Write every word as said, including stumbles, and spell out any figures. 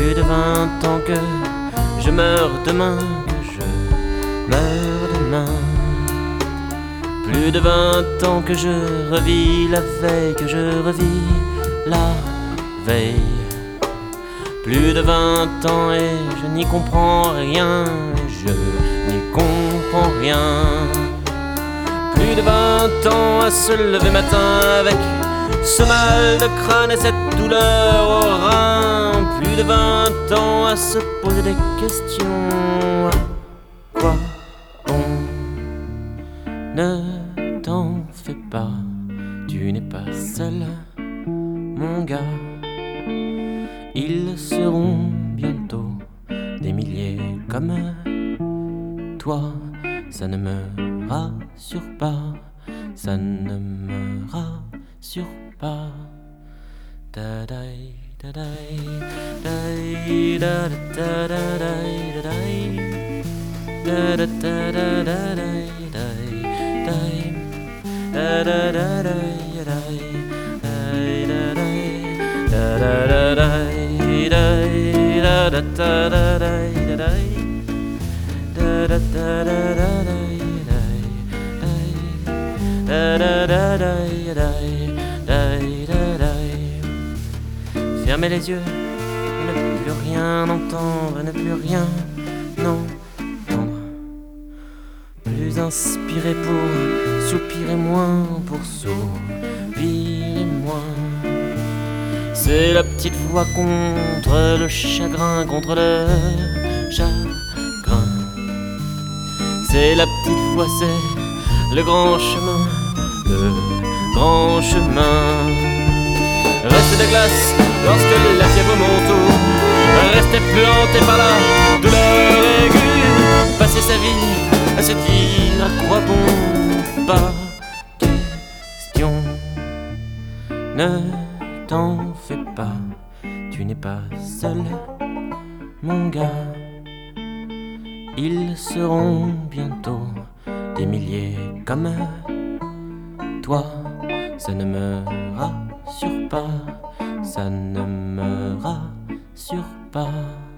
Plus de vingt ans que je meurs demain, que je meurs demain. Plus de vingt ans que je revis la veille, que je revis la veille. Plus de vingt ans et je n'y comprends rien, et je n'y comprends rien. Plus de vingt ans à se lever matin avec ce mal de crâne et cette douleur au rein. Plus de vingt ans à se poser des questions. À quoi bon? Ne t'en fais pas, tu n'es pas seul, mon gars. Ils seront bientôt des milliers comme toi. Ça ne me rassure pas, ça ne me rassure pas. Da da da da da da da da da da da da da Fermez les yeux, ne plus rien entendre, ne plus rien entendre. Plus inspirer pour soupirer moins, pour soupirer moins. C'est la petite voix contre le chagrin, contre le chagrin. C'est la petite voix, c'est le grand chemin, le grand chemin. Restez de glace lorsque la fièvre monte haut. Restez planté par la douleur aiguë. Passer sa vie à se dire à quoi bon. Pas question. Ne t'en fais pas, tu n'es pas seul, mon gars. Ils seront bientôt des milliers comme toi. Ça ne me rassure pas, ça ne me rassure pas.